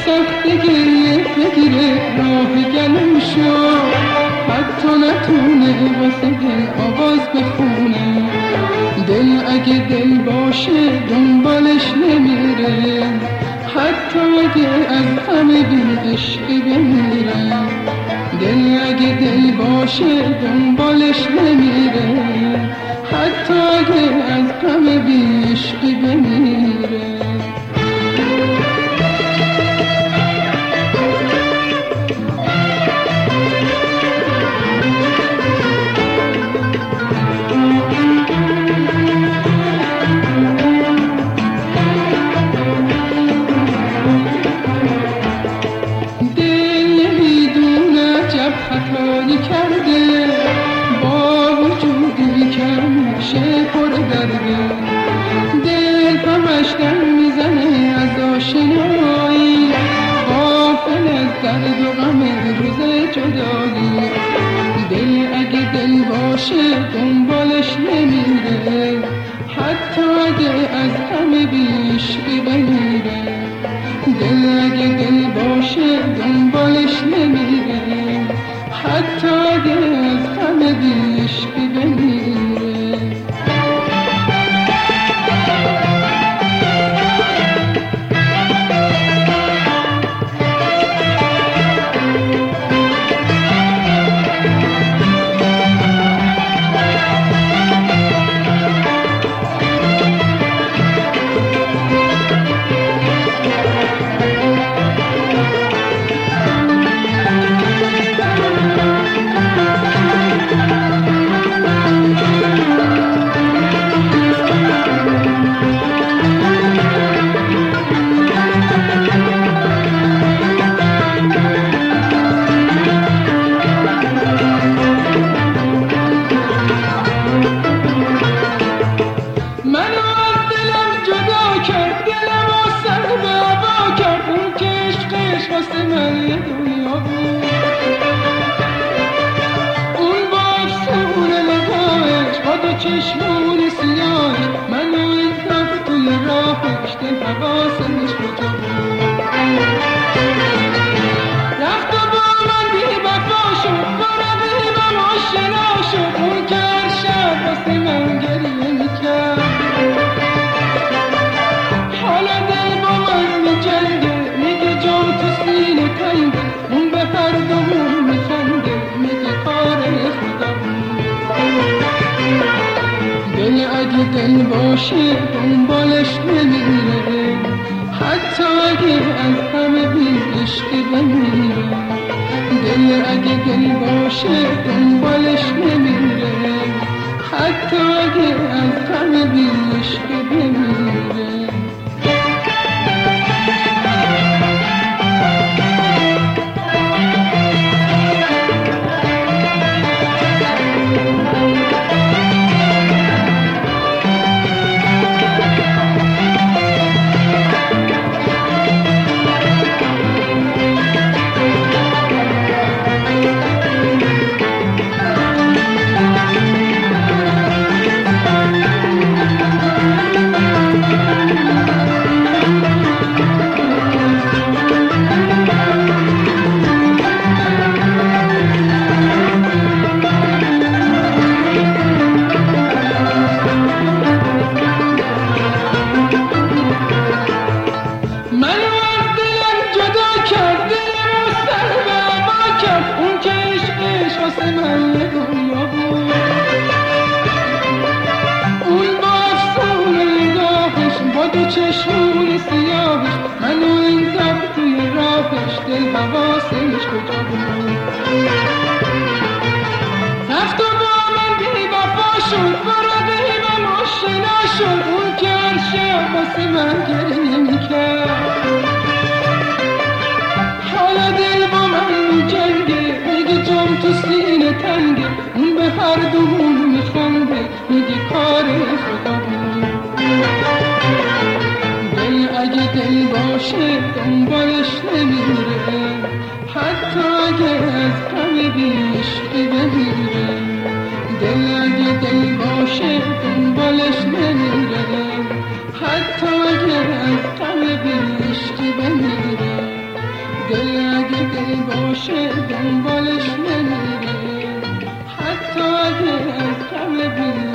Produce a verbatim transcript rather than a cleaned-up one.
سخت گریه بگیره راه گلوشو، حتی نتونه واسه دل آواز بخونه. دل اگه دل باشه دنبالش نمیره، حتی اگه از غم بی عشقی بمیره. دل اگه دل باشه دنبالش نمیره، حتی اگه از غم بی عشقی بمیره. خطایی کرده با وجودی کم شه پر درده. دل همش دم میزنه از آشنایی، غافل از درد و غم روز جدایی. دل اگه دل باشه دنبالش نمیره، حتی اگه از غم بی عشقی بمیره. دل اگه دل باشه دنبالش نمیره، حتی اگه از غم بی عشقی بمیره. چشمون سیاه منو انداخت توی راهش، دل حواسش کجا بود. رفت و با من بی وفا شد، با رقیبم آشنا شد. اون که هر شب واسه من گریه میکرد، حالا دل با من میجنگه، میگه جام تو سینه تنگه. اون به هر دومون میخنده، میگه کار خدا بود. دل اگه دل باشه دنبالش نمیره، حتی اگه از غم بی عشقی بمیره. دل اگه دل باشه دنبالش نمیره، حتی اگه از غم بی عشقی بمیره. چشمون سیاهش منو انداخت توی راهش، دل حواسش کجا بود. رفت و با من بی وفا شد، با رقیبم آشنا شد. اون که هر شب واسه من گریه میکرد، حالا دل با من میجنگه، میگه جام تو سینه تنگه. اون به هر دومون میخنده، میگه کار خدا بود. اگه دل باشه دنبالش نمیره، حتی اگه از غم بی عشقی بمیره. دل اگه دل باشه دنبالش نمیره، حتی اگه از غم بی عشقی بمیره. همیشه دنبالش نمیره، حتی اگه از کم